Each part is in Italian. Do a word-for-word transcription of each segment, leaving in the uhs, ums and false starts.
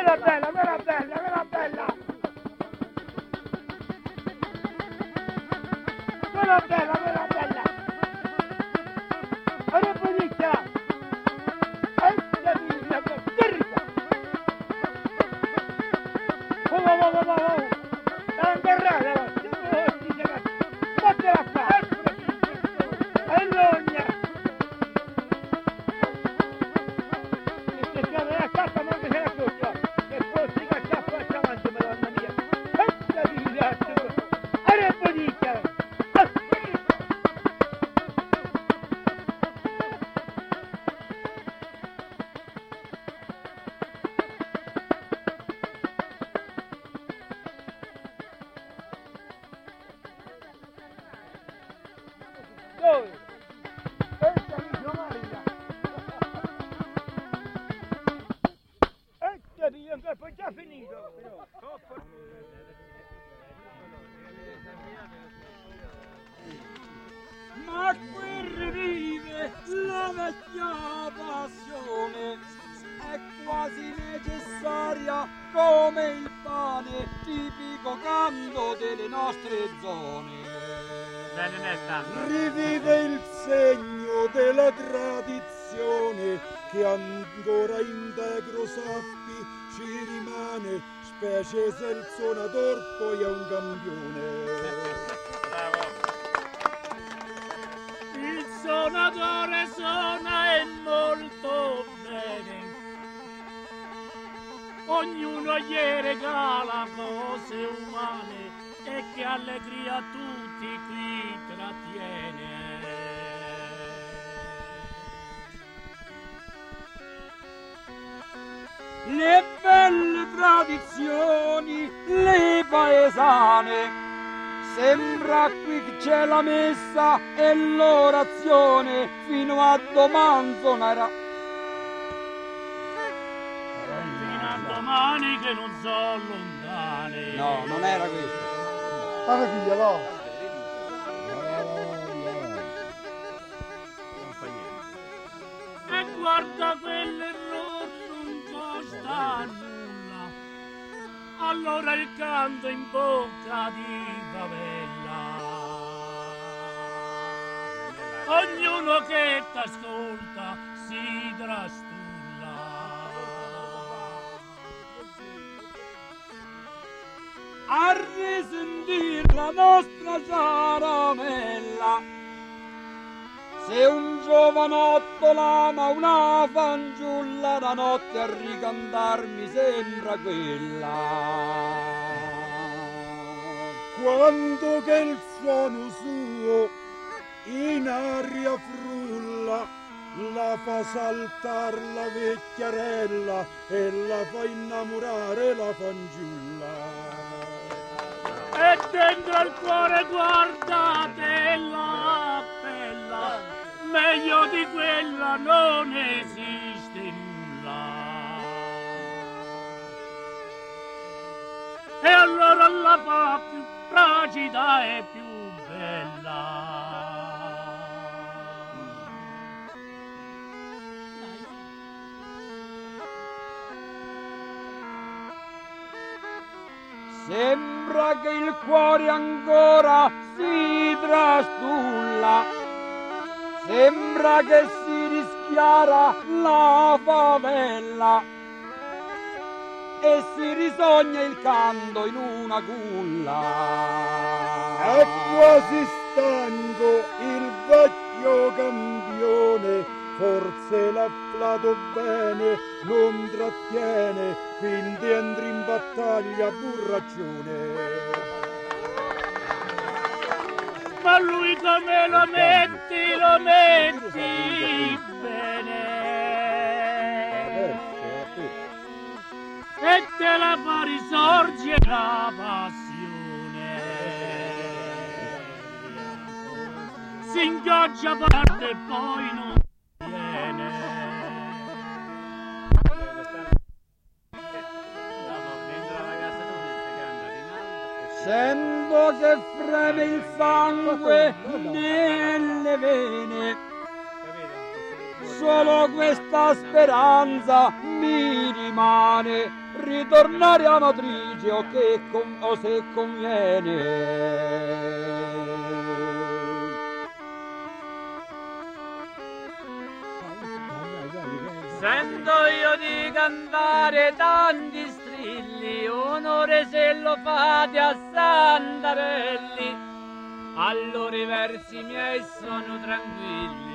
Quella bella, quella bella, quella bella! Quella bella, quella bella! Ora buonicchia! Ecco via, terribile! Oh, oh, oh, oh, oh! È ingarrata! Fatela qua! È l'ogna! E se c'è la cappa non mi se la frutta! Che fossi che cappa c'è avanti, madonna mia! Ecco via! Ora buonicchia! Dove? Questa amico Maria! Ecco via, poi già finito! Ma qui rivive la vecchia passione, è quasi necessaria come il pane, tipico canto delle nostre zone. Rivive il segno della tradizione che ancora integro sappi ci rimane, specie se il suonatore poi è un campione. Il suonatore suona e molto bene, ognuno gli regala cose umane e che allegria a tutti qui trattiene. Le belle tradizioni, le paesane, sembra qui che c'è la messa e l'orazione fino a domani suonerà. Fino a domani che non sono lontane. No, non era questo. Ma figlia, no! E guarda quell'errore non costa nulla, allora il canto in bocca di favella. Ognuno che t'ascolta si trastulla. A risentir la nostra caramella, se un giovanotto l'ama una fanciulla, la notte a ricantar mi sembra quella. Quando che il suono suo in aria frulla, la fa saltar la vecchiarella e la fa innamorare la fanciulla. E dentro il cuore guardate la bella, meglio di quella non esiste nulla. E allora la fa più fragida e più bella. Sembra che il cuore ancora si trastulla, sembra che si rischiara la favella e si risogna il canto in una culla. È quasi stanco il vecchio campione, forse l'ha afflato bene, non trattiene, quindi entri in battaglia burraccione. Ma lui come lo metti, lo metti bene, e te la fa risorgere la passione. Si ingaggia parte e poi non viene. Sento che freme il sangue nelle vene solo questa speranza mi rimane, ritornare a Matrice o, che con, o se conviene. Sento io di cantare tanti strilli, onore se lo fate a Santarelli, allora i versi miei sono tranquilli.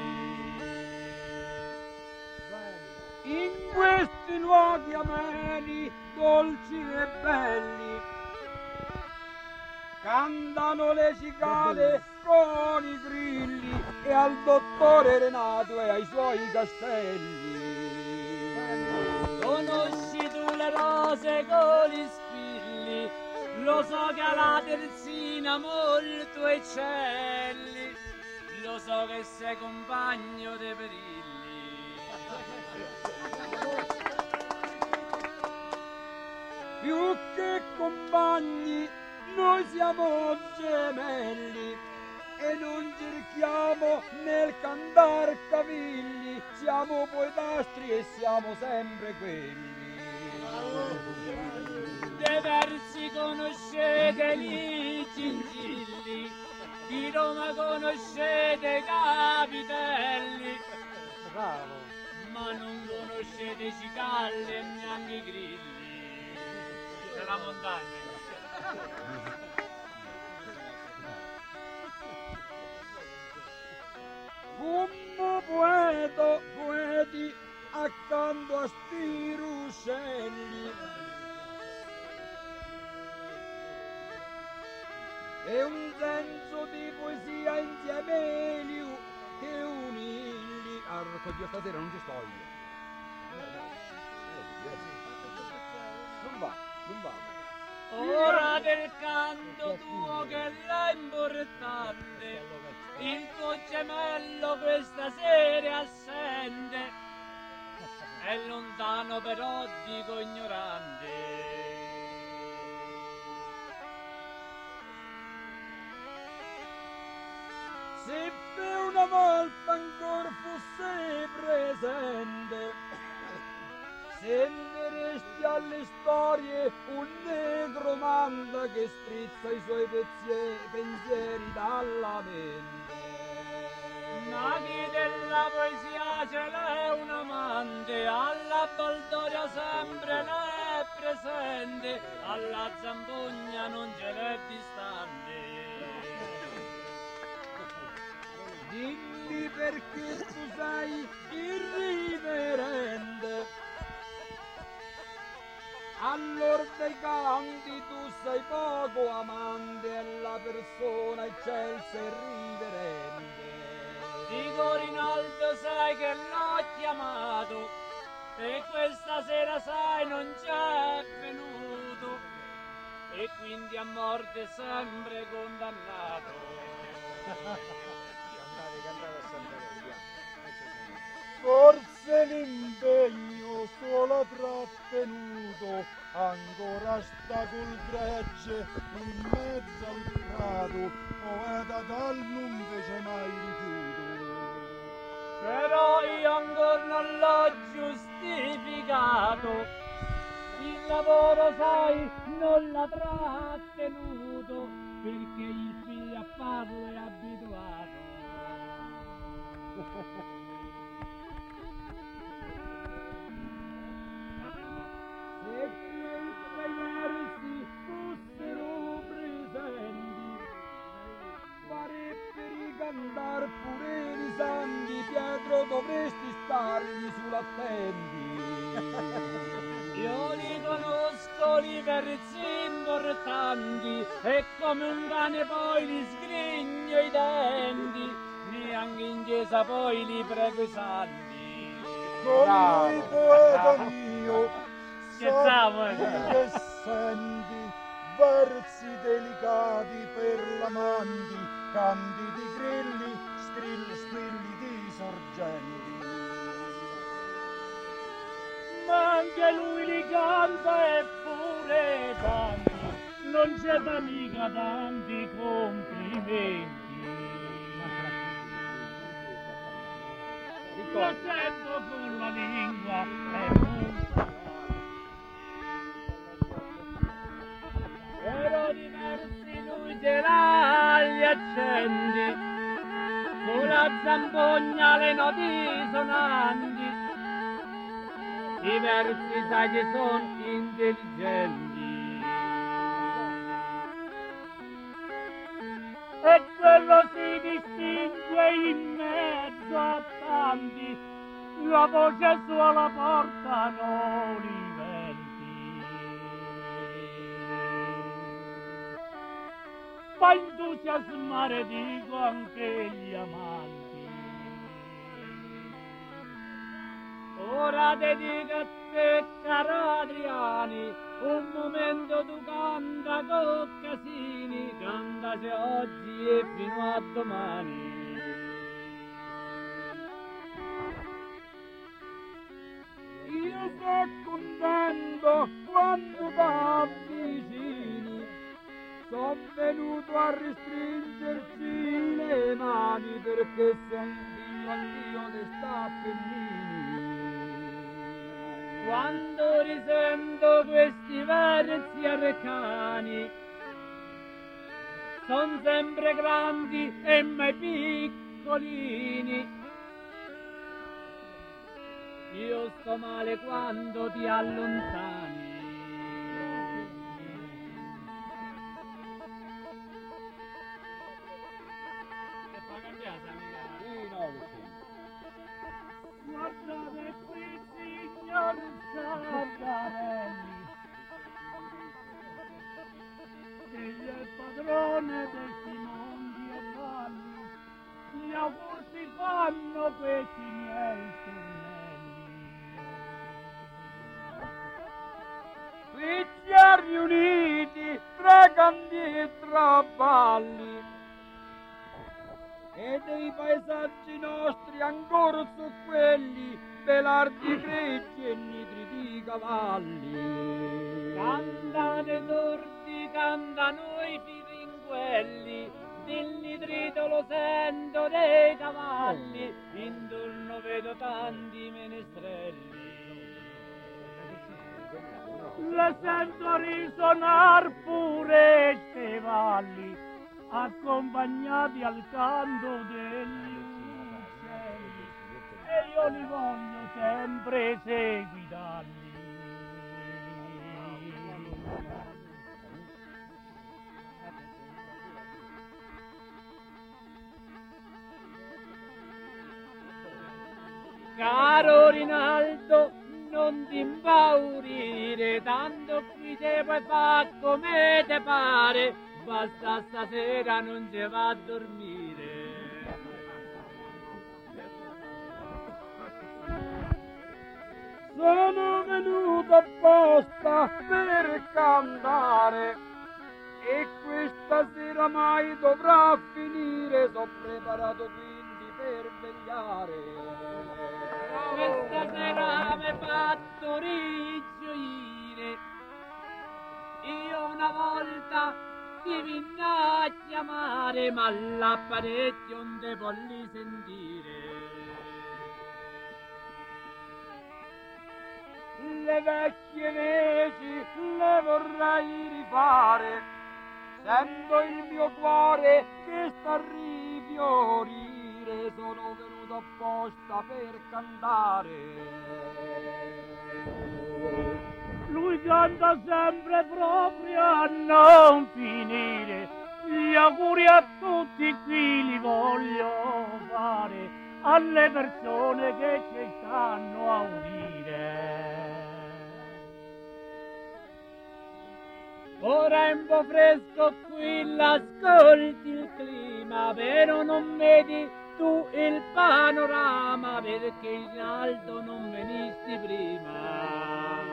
In questi luoghi ameni, dolci e belli, cantano le cicale con i grilli e al dottore Renato e ai suoi castelli. Conosci tu le rose con gli spilli, lo so che alla terzina molto eccelli, lo so che sei compagno dei perilli. Più che compagni, noi siamo gemelli e non cerchiamo nel cantar cavilli, siamo poetastri e siamo sempre quelli. Dei versi conoscete gli gingilli, di Roma conoscete i capitelli, Bravo. ma non conoscete i cicalli e neanche i grilli della montagna. Come poeto, poeti accanto a sti ruscelli. E un senso di poesia insieme liu che unilli. Ah, oddio, stasera non ci sto io. Non va, non va. Ora del canto tuo che è importante, il tuo gemello questa sera è assente, è lontano però dico ignorante. Se per una volta ancora fosse presente, sentiresti alle storie un negromante che strizza i suoi pezie- pensieri dalla mente. Ma chi della poesia ce l'è un amante, alla Baldoria sempre l'è presente, alla Zampogna non ce l'è distante. Dimmi perché tu sei irriverente, allora dei canti tu sei poco amante e la persona eccelsa e riverente. Dico Rinaldo sai che l'ho chiamato e questa sera sai non c'è venuto e quindi a morte sempre condannato. Forse l'impegno solo trattenuto, ancora sta col gregge in mezzo al prato, poeta tal non fece mai rifiuto. Però io ancora non l'ho giustificato, il lavoro sai non l'ha trattenuto, perché il figlio a farlo è abituato. Se quei versi fossero presenti, farebbero cantar pure i santi, Pietro dovresti stargli sull'attenti. Io li conosco li versi importanti e come un cane poi li sgrigno i denti, neanche in chiesa poi li prego i santi. Come il poeta mio, Scherzavo, eh. sappi che senti versi delicati per l'amanti, canti di grilli, strilli, strilli di sorgenti. Ma anche lui li canta eppure tanti, non c'è da mica tanti complimenti. lo sento con la lingua e non però diversi lui gelagli accendi, con la zampogna le noti sonanti, diversi sai che son intelligenti. E quello si distingue in mezzo a tanti, la voce sua la portano i venti. Fa entusiasmare, dico, anche gli amanti. Ora dedica a te, caro Adriani, un momento tu canta con Casini, cantaci oggi e fino a domani. Io sto contento quando t'avvicini, son venuto a restringerci le mani perché son figlio anch'io di sta Pennini. Quando risento questi versi arcani, son sempre grandi e mai piccolini. Io sto male quando ti allontani. E fa cambiare, amica? Sì, no, vicino. Guardate qui, signor Sardarelli, egli è il padrone dei mondi e valli, gli auguri si fanno questi miei tornelli. Qui ci ha riuniti tra canti e tra balli, e dei paesaggi nostri ancora su quelli belardi greggi e nitri di cavalli. Cantate sordi, cantano i firinguelli, il nitrito lo sento dei cavalli, intorno vedo tanti menestrelli. Le sento risonar pure ste valli, accompagnati al canto degli uccelli, e io li voglio sempre seguitarli. Caro Rinaldo, non ti impaurire, tanto qui te puoi fare come te pare, basta stasera non ci va a dormire. Sono venuto apposta per cantare, e questa sera mai dovrà finire, sono preparato quindi per vegliare. Questa sera mi fatto rigioire, io una volta ti vinna a chiamare, ma l'apparecchio non te volli sentire. Le vecchie veci le vorrei rifare, sento il mio cuore che sta a rifiorire, sono venuto apposta per cantare. Lui canta sempre proprio a non finire, gli auguri a tutti qui li voglio fare, alle persone che ci stanno a udire. Ora è un po' fresco qui, l'ascolti il clima, però non vedi tu il panorama, perché in alto non venisti prima.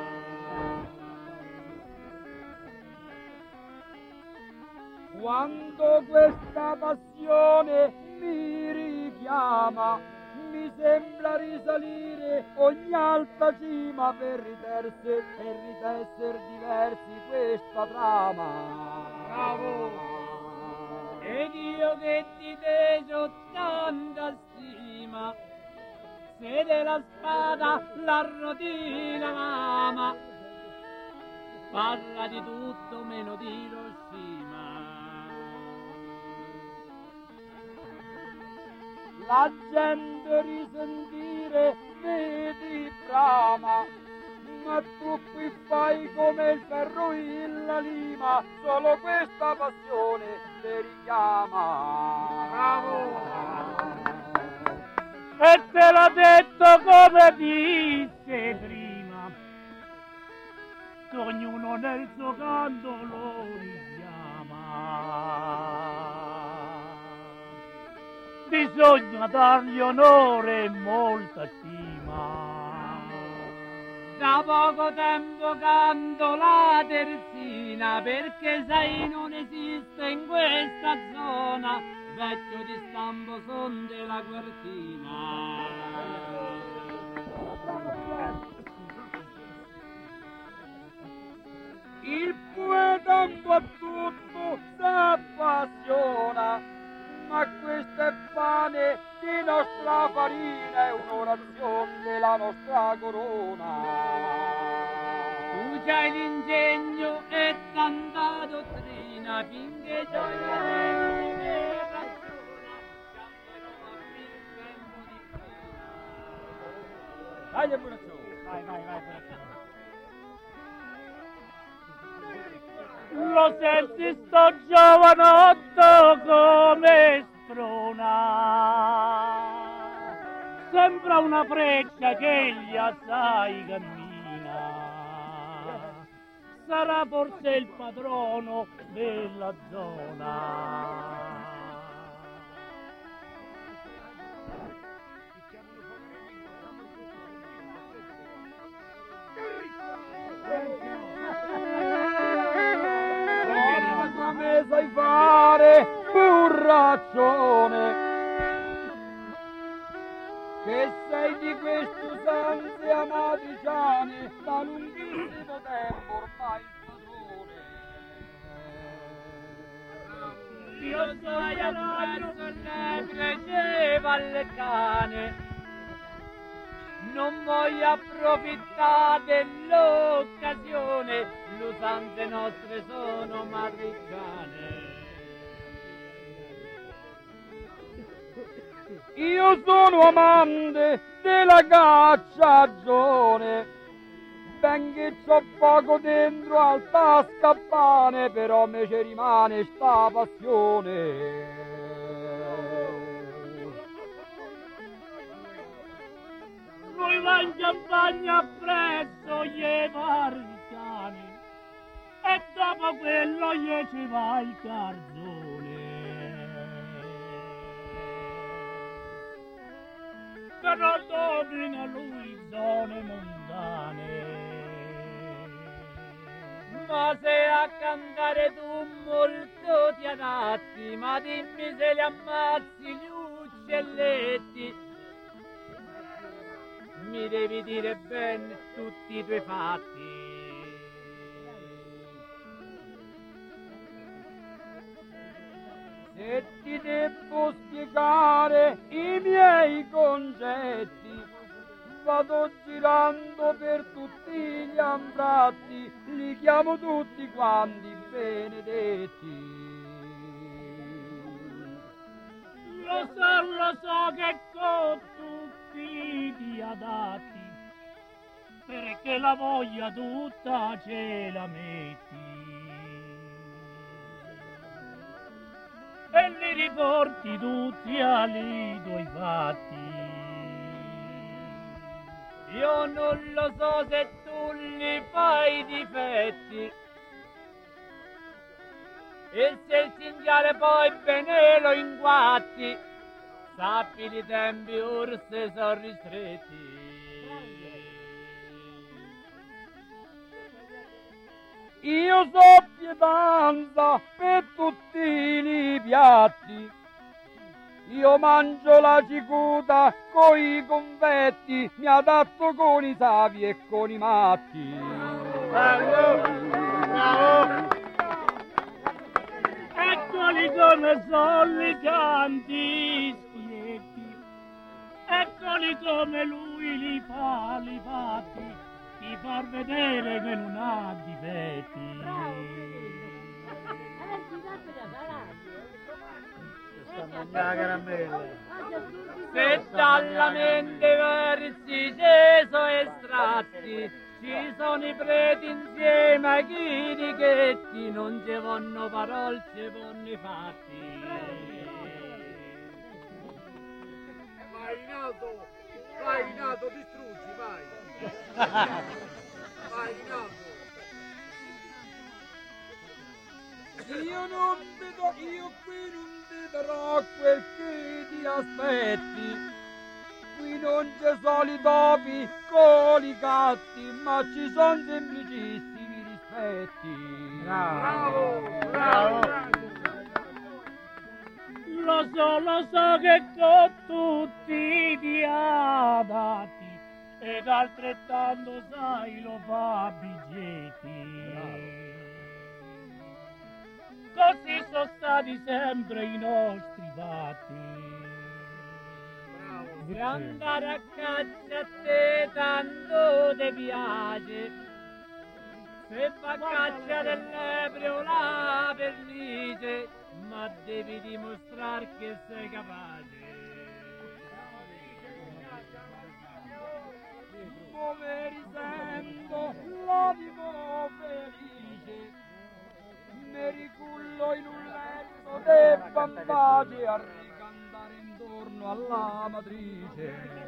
Quando questa passione mi richiama, mi sembra risalire ogni alta cima per riterse e ritesser diversi questa trama. Bravo! Ed io che ti deso tanta stima, se della spada la rodina lama, parla di tutto meno di Hiroshima. La gente risentire vedi brama, ma tu qui fai come il ferro in la lima, solo questa passione ti richiama. Bravo! E te l'ho detto come disse prima, che ognuno nel suo canto lo richiama. Bisogna dargli onore e molta stima. Da poco tempo canto la terzina, perché sai non esiste in questa zona vecchio di stampo son della quartina. Il poeta un po' tutto s'appassiona, ma questo è pane di nostra farina, è un'orazione della nostra corona. Tu c'hai l'ingegno e tanta dottrina, finché gioia e ragiona, chiamerò a il tempo di prima. Dai, Burazzone! Vai, vai, vai, Burazzone! Lo senti sto giovanotto come sprona, sembra una freccia che gli assai cammina, sarà forse il padrono della zona. Come sai fare, burraccione, che sei di queste usanze amatriciane, da lunghissimo tempo ormai il padrone. Io sono abbraccio ne piaceva al cane, non voglio approfittare dell'occasione, le usanze nostre sono matriciane. Io sono amante della cacciagione, benché c'ho poco dentro al tascappane, però me ci rimane sta passione. Lui va in campagna presso gli marziani e dopo quello gli ci va il carzone. Però domina lui zone montane. Ma se a cantare tu molto ti adatti, ma dimmi se li ammazzi gli uccelletti. Mi devi dire ben tutti i tuoi fatti. Se ti devo spiegare i miei concetti, vado girando per tutti gli anfratti, li chiamo tutti quanti benedetti. Lo so, lo so che con tutti ti adatti, perché la voglia tutta ce la metti. E li riporti tutti ai tuoi fatti. Io non lo so se tu li fai difetti, e se il cinghiale poi bene lo inguatti, sappi i tempi orse sono ristretti. Io so pietanza per tutti i piatti, io mangio la cicuta coi confetti, mi adatto con i savi e con i matti. Bravo, bravo. Eccoli come sono i canti spietti, Eccoli come lui li fa, li fatti, ti far vedere che non ha difetti. La caramella. Se dalla mente versi ceso estratti, ci sono i preti insieme ai chirichetti, non ci vanno parole, ci vanno i fatti. Vai in alto, vai in alto, distruggi, vai. Vai in alto. Io non ti do, io qui non ti darò quel che ti aspetti. Qui non ci sono i topi con i gatti, ma ci sono semplicissimi rispetti. Bravo, bravo. Lo so, lo so che con tutti ti ha dati, ed altrettanto sai lo fa Bigetti. Così sono stati sempre i nostri fatti. Per andare a caccia a te tanto ti piace, se fa caccia del lepre o la pernice, ma devi dimostrare che sei capace. Come risento l'animo felice, mi ricullo in un letto de bambace a ricantare intorno alla matrice.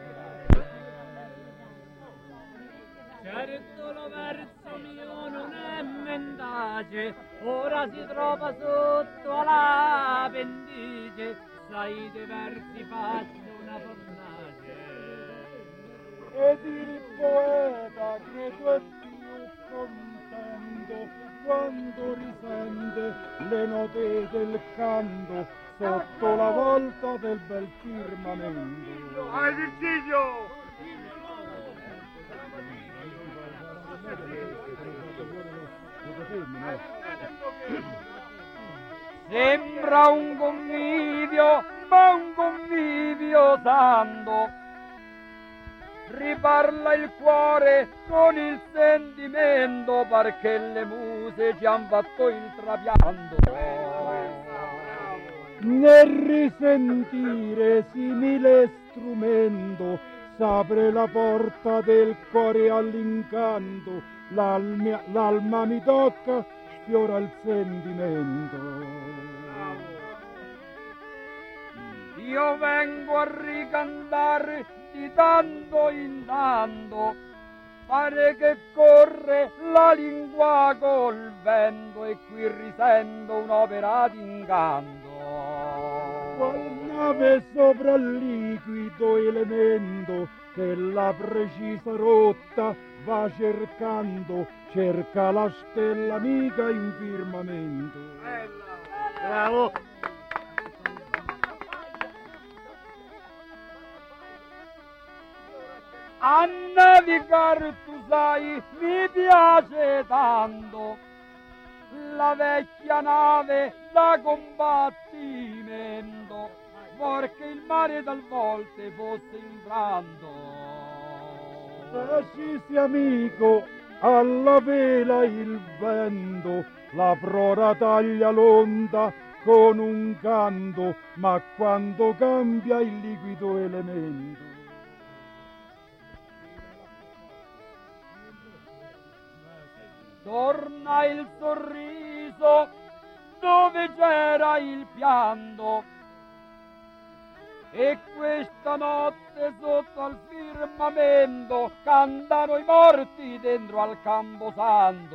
Certo lo verso mio non è mendace, ora si trova sotto alla pendice, sai dei versi faccio una fornace. Ed il poeta credo è più contento quando risente le note del canto sotto la volta del bel firmamento. Vai Virgilio! Sembra un convivio, ma un convivio santo. Riparla il cuore con il sentimento, perché le muse ci han fatto il trapianto. Nel risentire simile strumento s'apre la porta del cuore all'incanto, l'alma, l'alma mi tocca, sfiora il sentimento. Io vengo a ricantare di tanto in tanto, pare che corre la lingua col vento, e qui risento un'opera d'incanto. Qual nave sopra il liquido elemento che la precisa rotta va cercando, cerca la stella amica in firmamento. Bravo! A navigare tu sai mi piace tanto, la vecchia nave da combattimento, perché il mare talvolta fosse infranto. Facisi amico, alla vela il vento, la prora taglia l'onda con un canto, ma quando cambia il liquido elemento. Torna il sorriso dove c'era il pianto, e questa notte sotto al firmamento cantano i morti dentro al camposanto.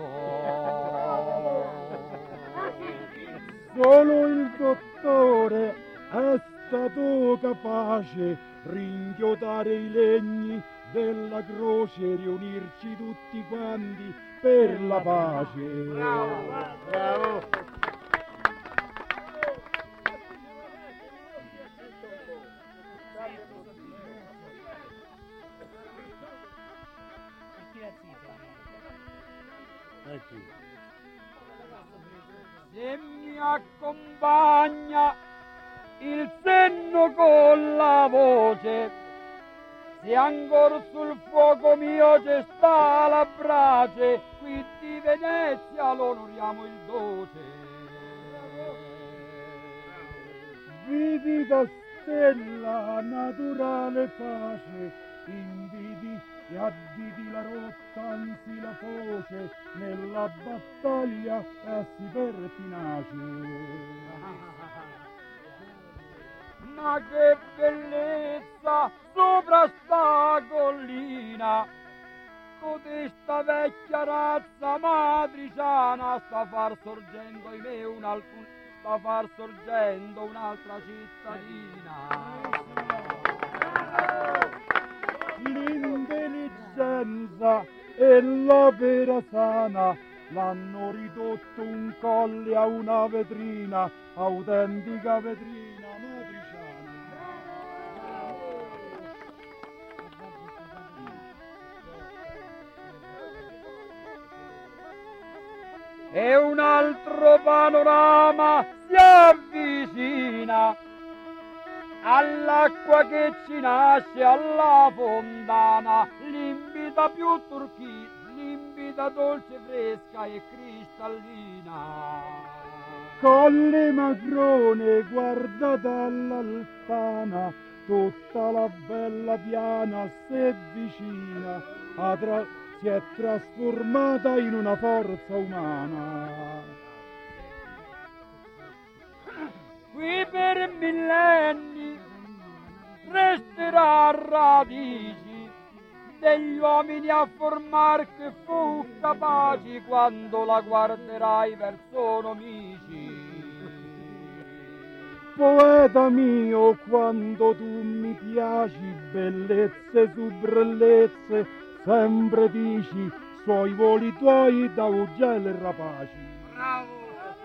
Solo il dottore è stato capace rinchiodare i legni della croce e riunirci tutti quanti per la pace. Bravo! Bravo! Se mi accompagna il senno con la voce, Se ancora sul fuoco mio c'è sta la brace, qui di Venezia l'onoriamo il doce. Vivida stella, naturale pace, invidi e additi la rotta, anzi la foce, nella battaglia assi pertinace. Ma che bellezza sopra sta collina, codesta vecchia razza matriciana sta far sorgendo in me un alcun sta far sorgendo un'altra cittadina. L'intelligenza e l'opera sana l'hanno ridotto un colle a una vetrina, autentica vetrina matriciana. E un altro panorama si avvicina all'acqua che ci nasce alla fontana, limpida più turchina, limpida, dolce, fresca e cristallina. Colle Macrone, guarda dall'altana, tutta la bella piana se vicina, a tra- si è trasformata in una forza umana. Qui per millenni resterà radici degli uomini a formar che fu capaci quando la guarderai verso nemici. Poeta mio, quando tu mi piaci, bellezze su bellezze, sempre dici, suoi voli tuoi da uggelli rapaci. Bravo!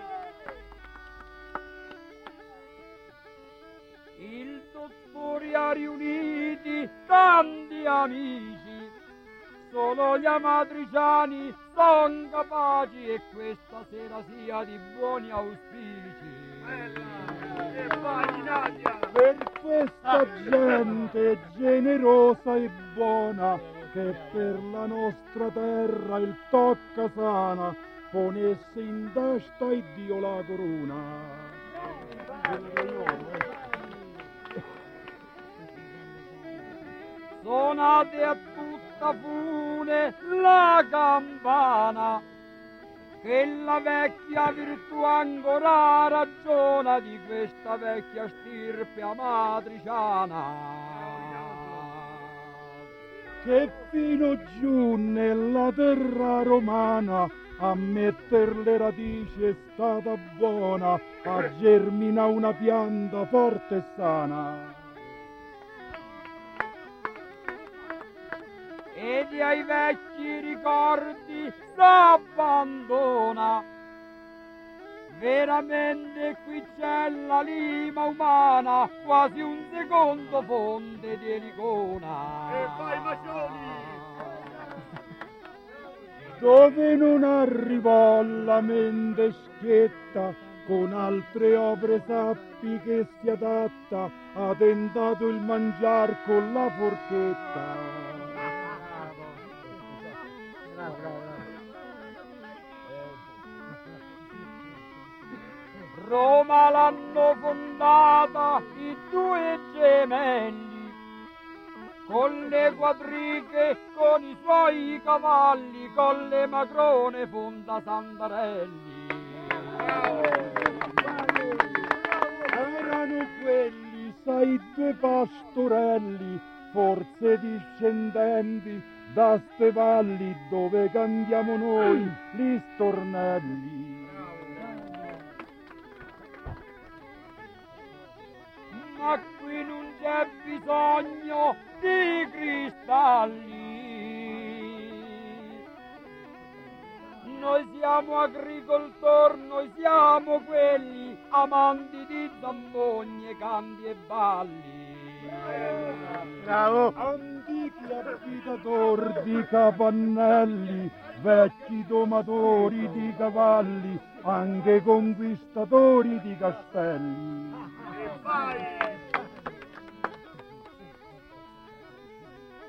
Il dottore ha riuniti tanti amici, solo gli amatriciani son capaci e questa sera sia di buoni auspici. Bella! E vai, Nadia! Per questa gente generosa e buona, che per la nostra terra il tocca sana, ponesse in testa e Dio la corona. Suonate a tutta fune la campana, che la vecchia virtù ancora ragiona di questa vecchia stirpe amatriciana. Che fino giù nella terra romana a metter le radici è stata buona, a germina una pianta forte e sana. Ed ai vecchi ricordi s'abbandona. Veramente qui c'è la lima umana, quasi un secondo fonte di Elicona. E vai, Macioli! Dove non arrivò la mente schietta, con altre opere sappi che si adatta, ha tentato il mangiar con la forchetta. Bravo, bravo, bravo. Roma l'hanno fondata i due gemelli, con le quadrighe, con i suoi cavalli, con le Macrone fonda Santarelli. Erano quelli, sai, due pastorelli, forse discendenti da ste valli dove cantiamo noi gli stornelli. Ma qui non c'è bisogno di cristalli. Noi siamo agricoltori, noi siamo quelli amanti di zambogne, canti e balli. Bravo! Antichi abitatori di capannelli, vecchi domatori di cavalli, anche conquistatori di castelli. E vai!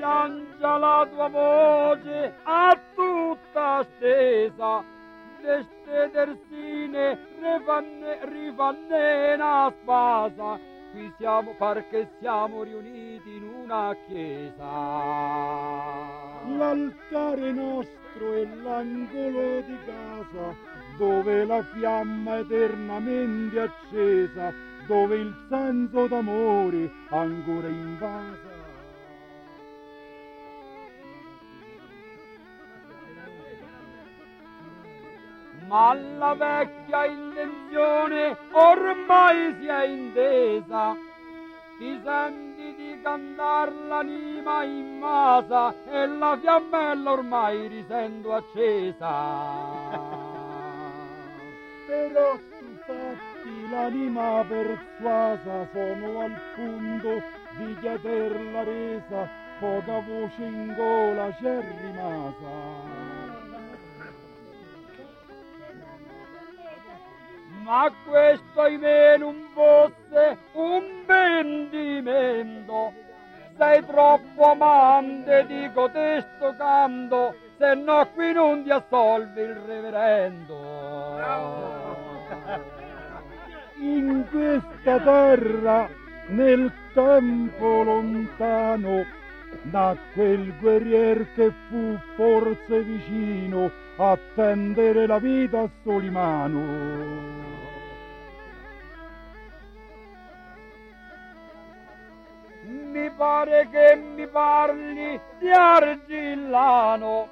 lancia la tua voce a tutta stesa, deste terzine rifanne, rifanne una spasa, qui siamo perché siamo riuniti in una chiesa. L'altare nostro è l'angolo di casa, dove la fiamma eternamente accesa, dove il senso d'amore ancora invasa. Ma la vecchia intenzione ormai si è intesa, ti senti di cantar l'anima in masa e la fiammella ormai risento accesa. Però tu fatti l'anima persuasa, sono al punto di chieder la resa, poca voce in gola c'è rimasa. Ma questo ahimè non fosse un pentimento, sei troppo amante di cotesto canto, se no qui non ti assolve il reverendo. In questa terra, nel tempo lontano, nacque il guerrier che fu forse vicino a tendere la vita a Solimano. Mi pare che mi parli di Argillano,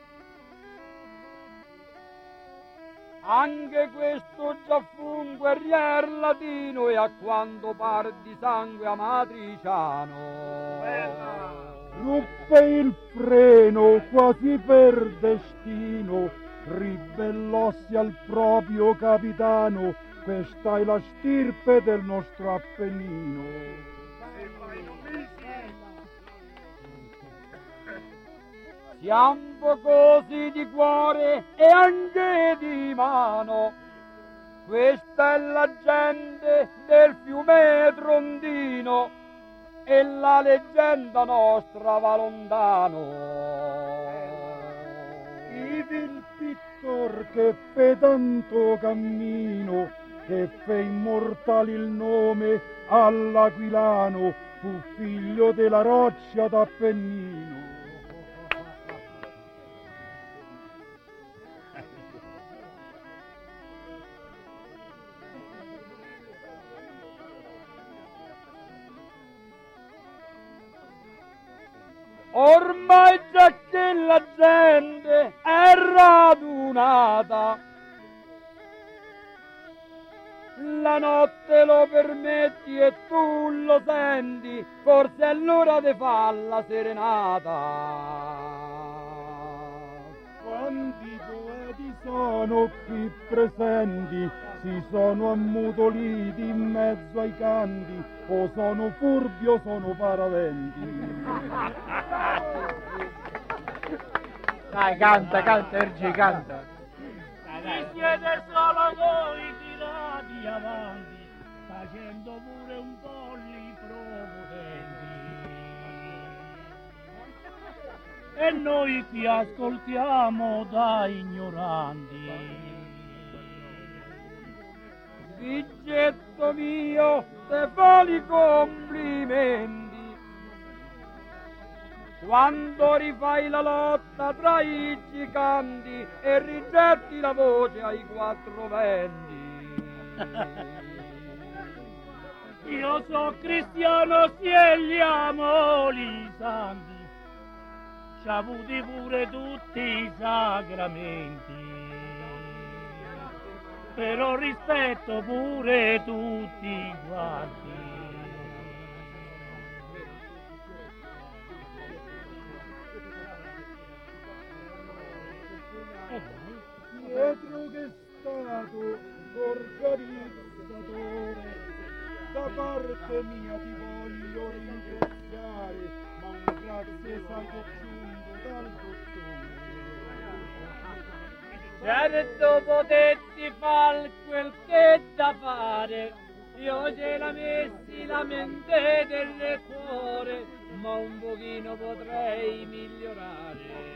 anche questo già fu un guerrier latino e a quanto par di sangue amatriciano. Ruppe il freno quasi per destino, ribellossi al proprio capitano, questa è la stirpe del nostro Appennino. Siamo così di cuore e anche di mano, questa è la gente del fiume Trondino e la leggenda nostra va lontano. Ivi il pittor che fe tanto cammino, che fe immortale il nome all'Aquilano, fu figlio della roccia d'Appennino. Ormai già che la gente è radunata, la notte lo permetti e tu lo senti, forse è l'ora di far la serenata. Quanti poeti sono qui presenti, si sono ammutoliti in mezzo ai canti, o sono furbi o sono paraventi. Dai, canta, canta, Ergi, canta. Ci siete solo voi tirati avanti, facendo pure un po' li prepotenti. E noi qui ascoltiamo da ignoranti. Figlietto mio, te fa i complimenti, quando rifai la lotta tra i giganti e rigetti la voce ai quattro venti. Io so cristiano, scegliamo i santi, ci ha avuti pure tutti i sacramenti, però rispetto pure tutti quanti. Pietro che è stato organizzatore, da parte mia ti voglio ringraziare, ma un grazie sai che giungo dal dottore. Certo potetti far quel che da fare, io ce la messi la mente del cuore, ma un pochino potrei migliorare.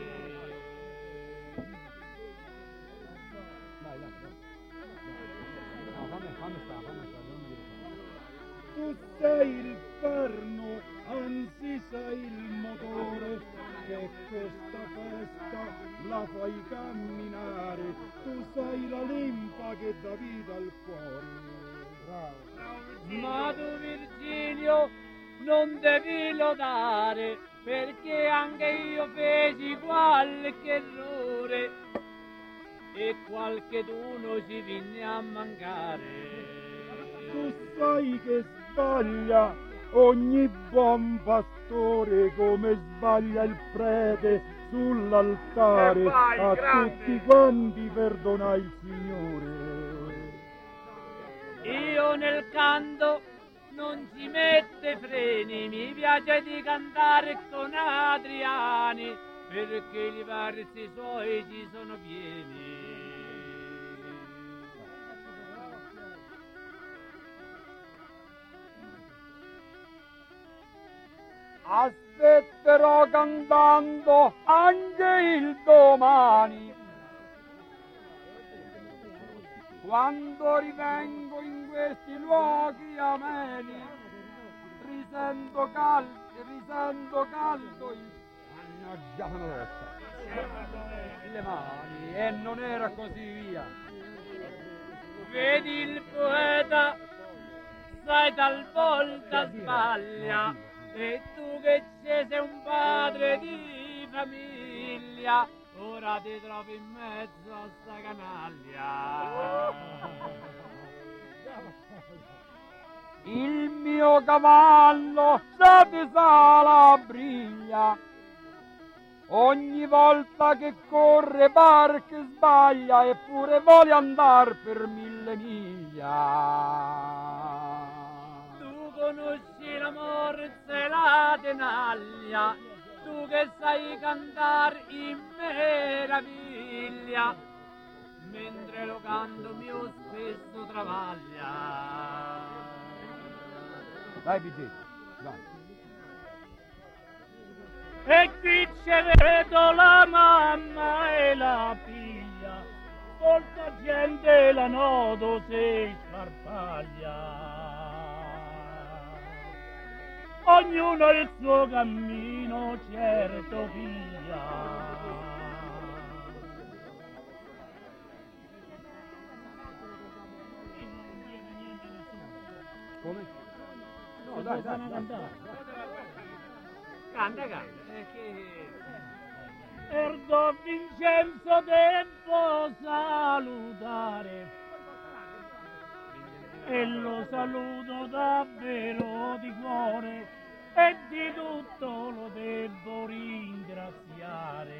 Tu sei il perno, anzi sei il motore, che questa festa la fai camminare. Tu sei la linfa che dà vita al cuore. Bravo. Ma tu Virgilio non devi lodare, perché anche io feci qualche errore e qualcheduno ci vinne a mancare. Tu sai che sbaglia ogni buon pastore, come sbaglia il prete sull'altare. Eh vai, a grande. tutti quanti perdona il Signore. Io nel canto non ci mette freni, mi piace di cantare con Adriani, perché i versi suoi ci sono pieni. Aspetterò cantando anche il domani, quando rivengo in questi luoghi ameni, risento caldo, risento caldo il... Mannaggia, le mani, e non era così via. Vedi il poeta, sai talvolta sbaglia, e tu che sei un padre di famiglia, ora ti trovi in mezzo a sta canaglia. Il mio cavallo sa di sala briglia, ogni volta che corre par che sbaglia, eppure vuole andar per mille miglia. Tu conosci la morsa e la tenaglia, tu che sai cantar in meraviglia, mentre lo canto mio spesso travaglia. Dai, B G, dai. E qui c'è vedo la mamma e la figlia, molta gente la noto si sparpaglia. Ognuno il suo cammino certo piglia. Come? No, dai, dai, dai. Canta, canta. Erdo Vincenzo devo salutare e lo saluto davvero di cuore e di tutto lo devo ringraziare.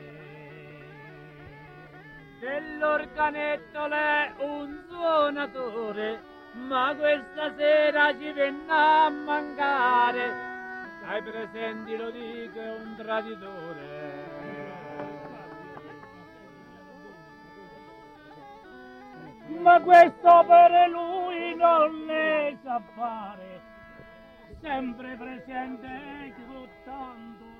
Dell'organetto lei è un suonatore, ma questa sera ci venne a mancare. Hai presenti, lo dico, è un traditore. Ma questo per lui non ne sa fare, sempre presente con tanto